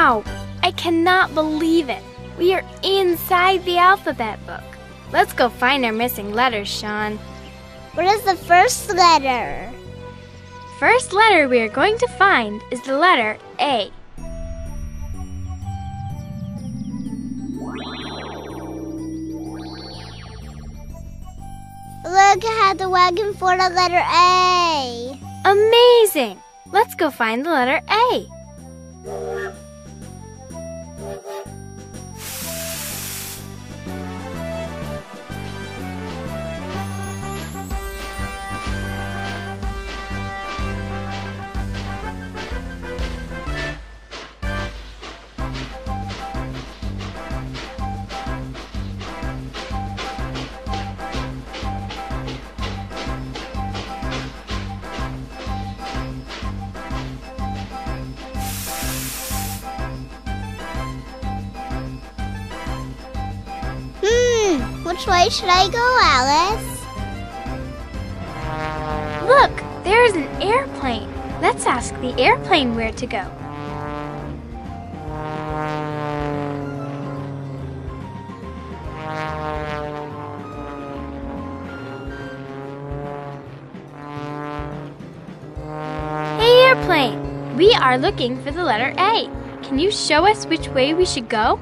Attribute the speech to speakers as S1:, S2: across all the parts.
S1: Wow! I cannot believe it. We are inside the alphabet book. Let's go find our missing letters, Sean.
S2: What is the first letter?
S1: First letter we are going to find is the letter A.
S2: Look, I had the wagon for the letter A.
S1: Amazing! Let's go find the letter A.
S2: Which way should I go, Alice?
S1: Look, there is an airplane. Let's ask the airplane where to go. Hey, airplane! We are looking for the letter A. Can you show us which way we should go?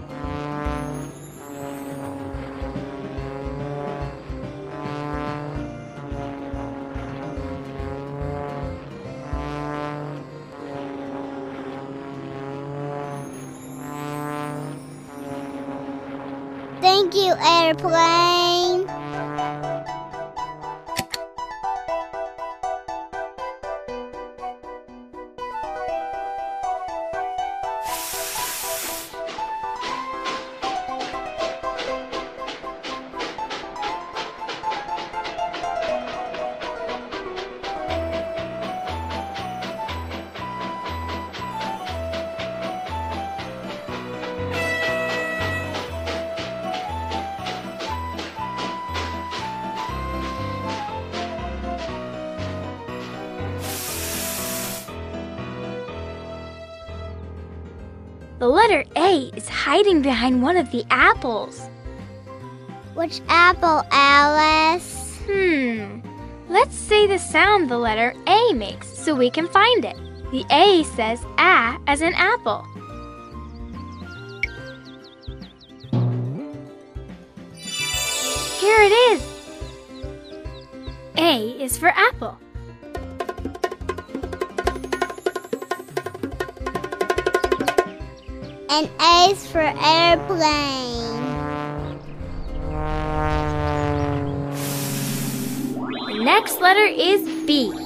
S2: Thank you, airplane.
S1: The letter A is hiding behind one of the apples.
S2: Which apple, Alice?
S1: Let's say the sound the letter A makes so we can find it. The A says A as in apple. Here it is. A is for apple.
S2: And A is for airplane.
S1: The next letter is B.